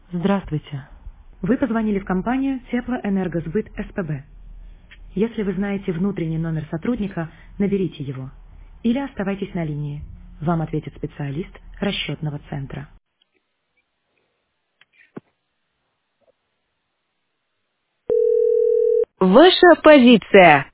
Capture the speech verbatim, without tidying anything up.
Здравствуйте. Вы позвонили в компанию Теплоэнергосбыт СПБ. Если вы знаете внутренний номер сотрудника, наберите его. Или оставайтесь на линии. Вам ответит специалист расчетного центра. Ваша позиция.